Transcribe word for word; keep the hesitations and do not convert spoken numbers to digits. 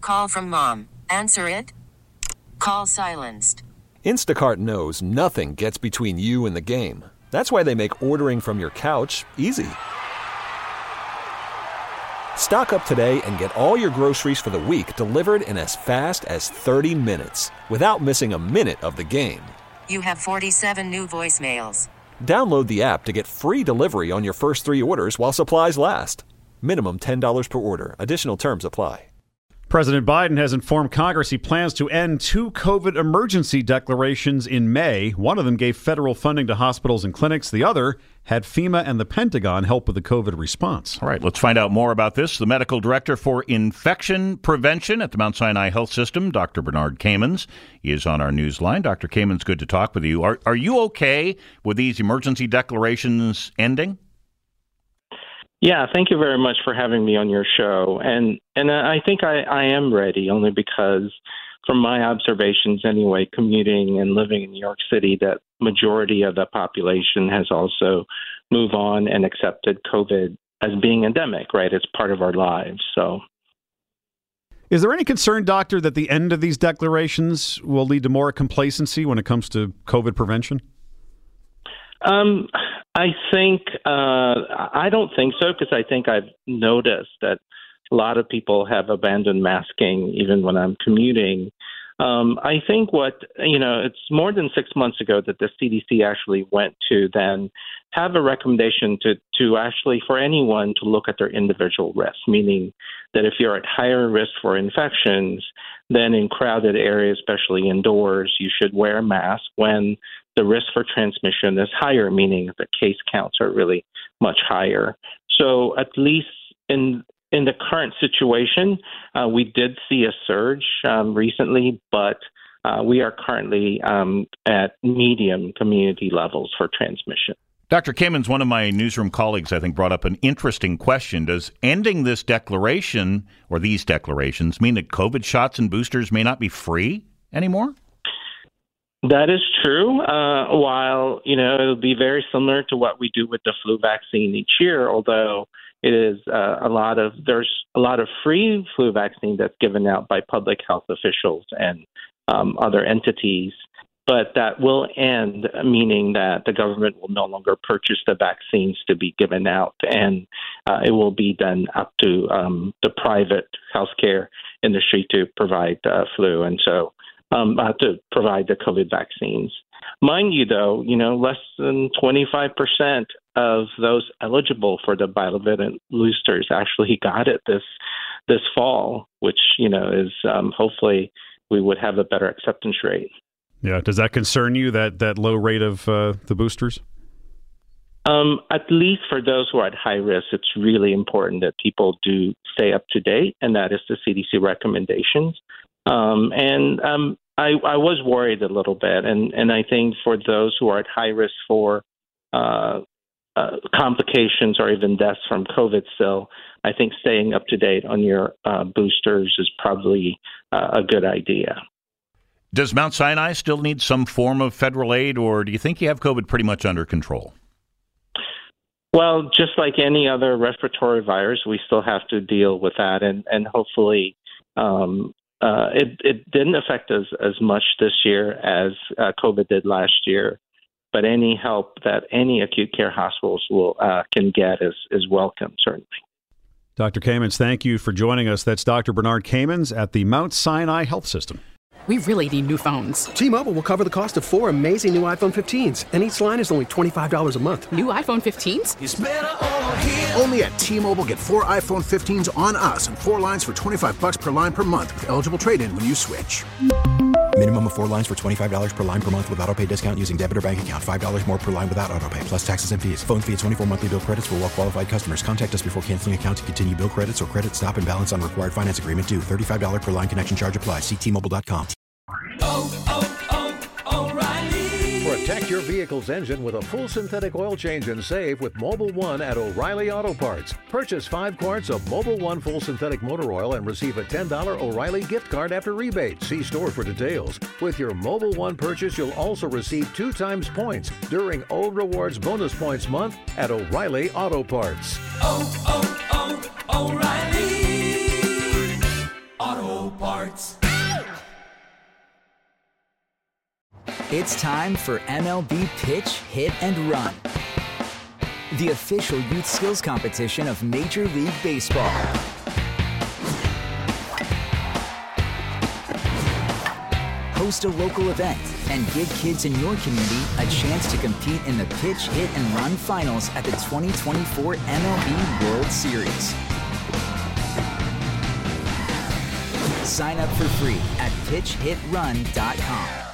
Call from mom. Answer it. Call silenced. Instacart knows nothing gets between you and the game. That's why they make ordering from your couch easy. Stock up today and get all your groceries for the week delivered in as fast as thirty minutes without missing a minute of the game. You have forty-seven new voicemails. Download the app to get free delivery on your first three orders while supplies last. Minimum ten dollars per order. Additional terms apply. President Biden has informed Congress he plans to end two COVID emergency declarations in May. One of them gave federal funding to hospitals and clinics. The other had FEMA and the Pentagon help with the COVID response. All right, let's find out more about this. The medical director for infection prevention at the Mount Sinai Health System, Doctor Bernard Kamens, is on our news line. Doctor Kamens, good to talk with you. Are, are you okay with these emergency declarations ending? Yeah, thank you very much for having me on your show. And and I think I, I am ready, only because from my observations anyway, commuting and living in New York City, that majority of the population has also moved on and accepted COVID as being endemic, right? It's part of our lives. So, is there any concern, Doctor, that the end of these declarations will lead to more complacency when it comes to COVID prevention? Um, I think uh, I don't think so, because I think I've noticed that a lot of people have abandoned masking even when I'm commuting. Um, I think what, you know, it's more than six months ago that the C D C actually went to then have a recommendation to, to actually for anyone to look at their individual risk, meaning that if you're at higher risk for infections, then in crowded areas, especially indoors, you should wear a mask when the risk for transmission is higher, meaning the case counts are really much higher. So at least in in the current situation, uh, we did see a surge um, recently, but uh, we are currently um, at medium community levels for transmission. Doctor Kamens, one of my newsroom colleagues, I think, brought up an interesting question. Does ending this declaration or these declarations mean that COVID shots and boosters may not be free anymore? That is true. Uh, while, you know, it'll be very similar to what we do with the flu vaccine each year, although it is uh, a lot of, there's a lot of free flu vaccine that's given out by public health officials and um, other entities. But that will end, meaning that the government will no longer purchase the vaccines to be given out, and uh, it will be done up to um, the private healthcare industry to provide uh, flu, and so um, uh, to provide the COVID vaccines. Mind you, though, you know, less than twenty-five percent of those eligible for the bivalent boosters actually got it this this fall, which, you know, is um, hopefully we would have a better acceptance rate. Yeah. Does that concern you, that, that low rate of uh, the boosters? Um, at least for those who are at high risk, it's really important that people do stay up to date, and that is the C D C recommendations. Um, and um, I, I was worried a little bit, and, and I think for those who are at high risk for uh, uh, complications or even deaths from COVID still, I think staying up to date on your uh, boosters is probably uh, a good idea. Does Mount Sinai still need some form of federal aid, or do you think you have COVID pretty much under control? Well, just like any other respiratory virus, we still have to deal with that, and, and hopefully um, uh, it, it didn't affect us as much this year as uh, COVID did last year. But any help that any acute care hospitals will uh, can get is, is welcome, certainly. Doctor Kamens, thank you for joining us. That's Doctor Bernard Kamens at the Mount Sinai Health System. We really need new phones. T-Mobile will cover the cost of four amazing new iPhone fifteens, and each line is only twenty-five dollars a month. New iPhone fifteens? It's better over here. Only at T-Mobile, get four iPhone fifteens on us and four lines for twenty-five dollars per line per month with eligible trade-in when you switch. Minimum of four lines for twenty-five dollars per line per month with autopay discount using debit or bank account. five dollars more per line without autopay, plus taxes and fees. Phone fee at twenty-four monthly bill credits for well-qualified customers. Contact us before canceling account to continue bill credits or credit stop and balance on required finance agreement due. thirty-five dollars per line connection charge applies. See T Mobile dot com. Oh, oh, oh, O'Reilly. Protect your vehicle's engine with a full synthetic oil change and save with Mobil one at O'Reilly Auto Parts. Purchase five quarts of Mobil one full synthetic motor oil and receive a ten dollars O'Reilly gift card after rebate. See store for details. With your Mobil one purchase, you'll also receive two times points during O Rewards Bonus Points Month at O'Reilly Auto Parts. Oh, oh, oh, O'Reilly Auto Parts. It's time for M L B Pitch, Hit, and Run, the official youth skills competition of Major League Baseball. Host a local event and give kids in your community a chance to compete in the Pitch, Hit, and Run finals at the twenty twenty-four M L B World Series. Sign up for free at pitch hit run dot com.